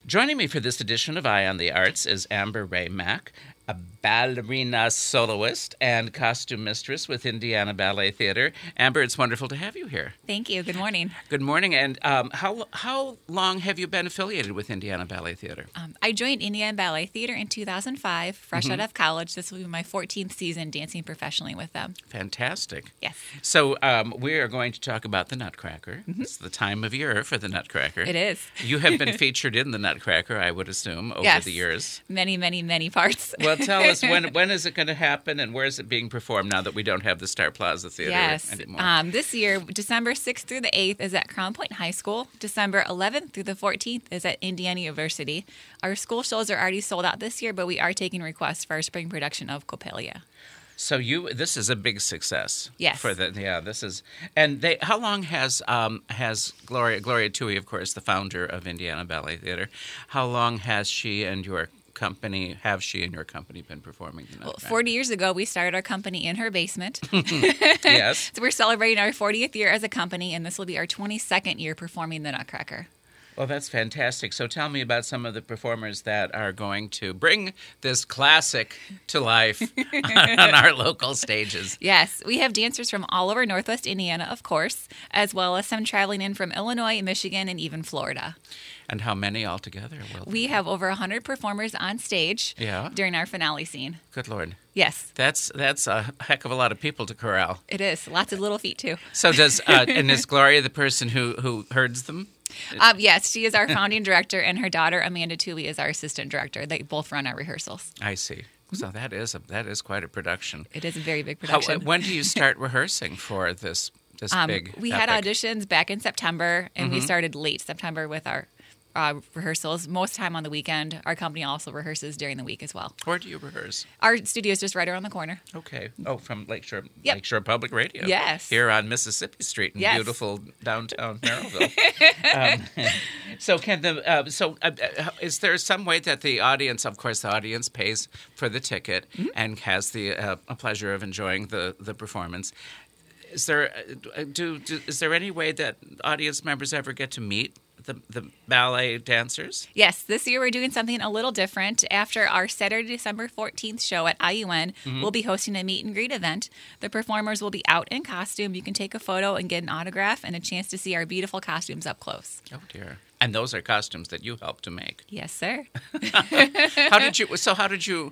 Joining me for this edition of Eye on the Arts is Amber Ray Mack, a ballerina soloist and costume mistress with Indiana Ballet Theater. Amber, it's wonderful to have you here. Thank you. Good morning. Good morning. And how long have you been affiliated with Indiana Ballet Theater? I joined Indiana Ballet Theater in 2005, fresh out of college. This will be my 14th season dancing professionally with them. Fantastic. Yes. So we are going to talk about the Nutcracker. It's the time of year for the Nutcracker. It is. You have been featured in the Nutcracker, I would assume, over the years. Many, many, many parts. Well, tell us, when is it going to happen and where is it being performed now that we don't have the Star Plaza Theater anymore? This year, December 6th through the 8th is at Crown Point High School. December 11th through the 14th is at Indiana University. Our school shows are already sold out this year, but we are taking requests for our spring production of Coppelia. So this is a big success. Yes. This is, and how long has Gloria Tui, of course, the founder of Indiana Ballet Theater, how long has she and your company been performing the Nutcracker? Well, 40 years ago, we started our company in her basement. Yes. So we're celebrating our 40th year as a company, and this will be our 22nd year performing the Nutcracker. Well, that's fantastic. So tell me about some of the performers that are going to bring this classic to life on our local stages. Yes, we have dancers from all over Northwest Indiana, of course, as well as some traveling in from Illinois, Michigan, and even Florida. And how many altogether? We have over 100 performers on stage during our finale scene. Good Lord. Yes. That's a heck of a lot of people to corral. It is. Lots of little feet, too. So and is Gloria the person who herds them? Yes, she is our founding director, and her daughter, Amanda Tooley, is our assistant director. They both run our rehearsals. I see. So that is quite a production. It is a very big production. When do you start rehearsing for this big We epic? had auditions back in September, and we started late September with our rehearsals. Most time on the weekend. Our company also rehearses during the week as well. Where do you rehearse? Our studio is just right around the corner. Okay. Oh, from Lakeshore Public Radio. Yes. Here on Mississippi Street in beautiful downtown Merrillville. Is there some way that the audience, of course, the audience pays for the ticket and has the pleasure of enjoying the performance? Is there any way that audience members ever get to meet the ballet dancers? Yes, this year we're doing something a little different. After our Saturday, December 14th show at IUN, we'll be hosting a meet and greet event. The performers will be out in costume. You can take a photo and get an autograph and a chance to see our beautiful costumes up close. Oh, dear. And those are costumes that you helped to make. Yes, sir. How did you...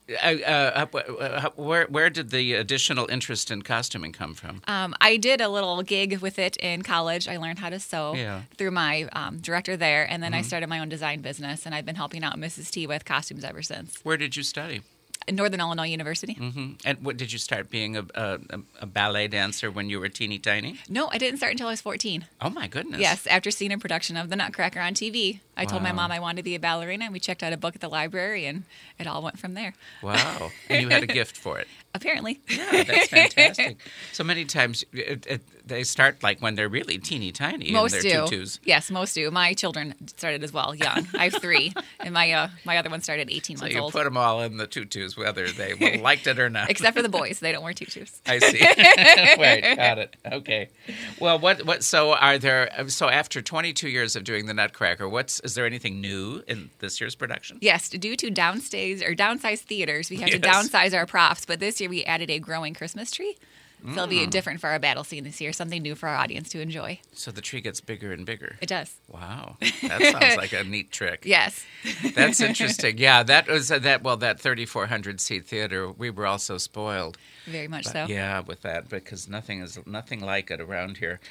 where did the additional interest in costuming come from? I did a little gig with it in college. I learned how to sew through my director there, and then I started my own design business, and I've been helping out Mrs. T with costumes ever since. Where did you study? Northern Illinois University. Mm-hmm. And what did you start being a ballet dancer when you were teeny tiny? No, I didn't start until I was 14. Oh, my goodness. Yes, after seeing a production of The Nutcracker on TV. I told my mom I wanted to be a ballerina, and we checked out a book at the library, and it all went from there. Wow. And you had a gift for it. Apparently. Yeah, that's fantastic. So many times they start like when they're really teeny tiny most in their do. tutus. Yes, most do. My children started as well, young. I have 3, and my other one started 18 months old. So you put them all in the tutus, whether they liked it or not. Except for the boys. They don't wear tutus. I see. Right, got it. Okay. Well, so after 22 years of doing the Nutcracker, is there anything new in this year's production? Yes, due to downsized theaters, we have to downsize our props, but this year we added a growing Christmas tree. So it'll be different for our battle scene this year, something new for our audience to enjoy. So the tree gets bigger and bigger. It does. Wow. That sounds like a neat trick. Yes. That's interesting. Yeah, that 3,400 seat theater, we were also spoiled. Very much so. Yeah, with that, because nothing like it around here.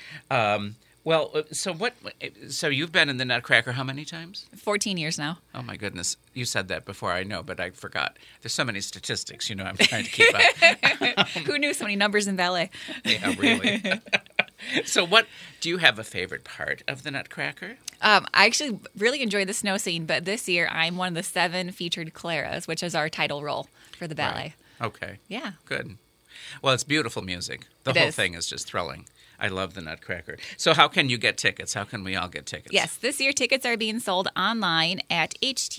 So you've been in the Nutcracker how many times? 14 years now. Oh, my goodness. You said that before, I know, but I forgot. There's so many statistics, I'm trying to keep up. Who knew so many numbers in ballet? Yeah, really. So do you have a favorite part of the Nutcracker? I actually really enjoy the snow scene, but this year I'm one of the 7 featured Claras, which is our title role for the ballet. Right. Okay. Yeah. Good. Well, it's beautiful music. The whole thing is just thrilling. I love the Nutcracker. So how can you get tickets? How can we all get tickets? Yes, this year tickets are being sold online at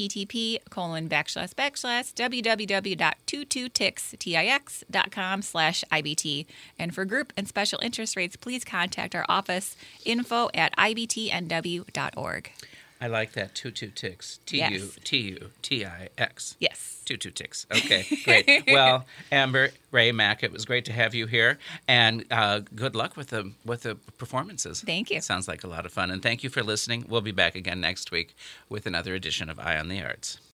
http://www.22tix.com/IBT. And for group and special interest rates, please contact our office, info@ibtnw.org. I like that. Tutu Tix. Yes. T-U-T-U-T-I-X. Yes. Tutu Tix. Okay, great. Well, Amber Ray Mack, it was great to have you here, and good luck with the performances. Thank you. It sounds like a lot of fun, and thank you for listening. We'll be back again next week with another edition of Eye on the Arts.